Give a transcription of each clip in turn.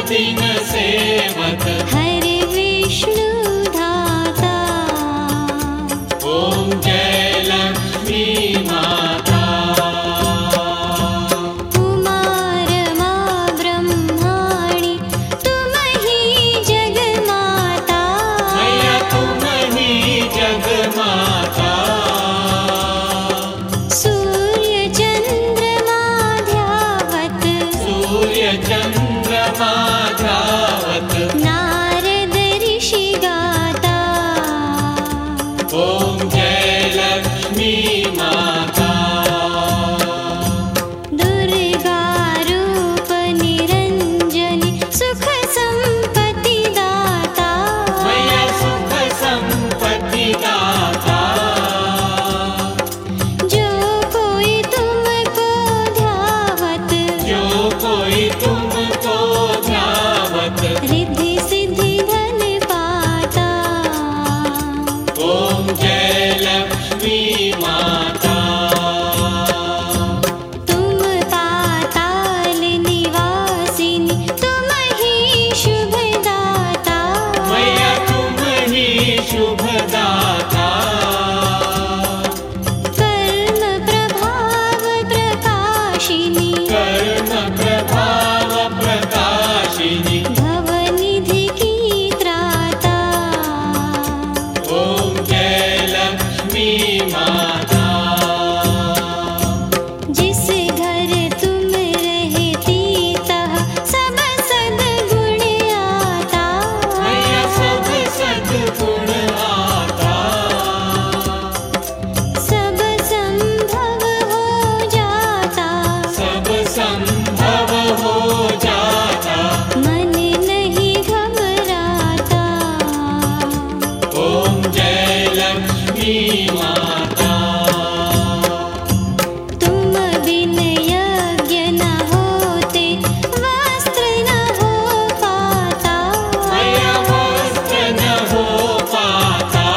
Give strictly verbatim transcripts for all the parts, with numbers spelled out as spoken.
दिन सेवक हरे विष्णु धाता। ओम जय लक्ष्मी माता। कुमार माँ ब्रह्माणी तुम ही जगमाता। मैया तुम ही जगमाता। सूर्य चंद्रमा ध्यावत सूर्य चंद्रमा ध्यावत नारद ऋषि गाता। ओम जय लक्ष्मी माता। दुर्गा रूप निरंजनी सुख संपत्ति दाता। मैया सुख संपत्ति दाता। जो कोई तुमको ध्यावत जो कोई तुमको ध्यावत रिद्धि सिद्धि धन पाता। ओम जय लक्ष्मी माता। तुम पाताल निवासिनी तुम ही शुभ दाता। मैया तुम ही शुभ दाता। कर्म प्रभाव प्रकाशिनी कर्म प्रभाव प्रकाशिनी भवनिधि की त्राता। ओम जय लक्ष्मी माता। जिस घर तुम रहती तह सब सद्गुण आता। मैया सब सद्गुण आता। सब संभव हो जाता। सब संभव हो जाता। मन नहीं घबराता। ओम जय लक्ष्मी माता। तुम बिन यज्ञ न होते वस्त्र न हो पाता। मैया वस्त्र न हो पाता।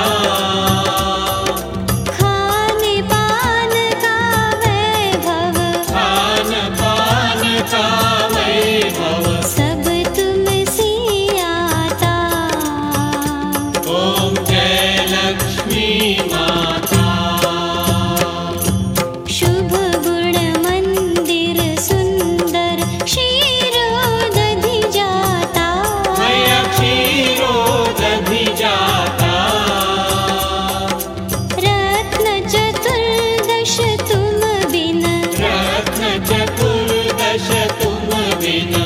खान पान का वैभव खान पान का वैभव सब तुमसे आता। ओम जय लक्ष्मी माता। शुभ गुण मंदिर सुंदर क्षीरोदधि जाता। मैया क्षीरोदधि जाता। रत्न चतुर्दश तुम बिन रत्न चतुर्दश तुम बिन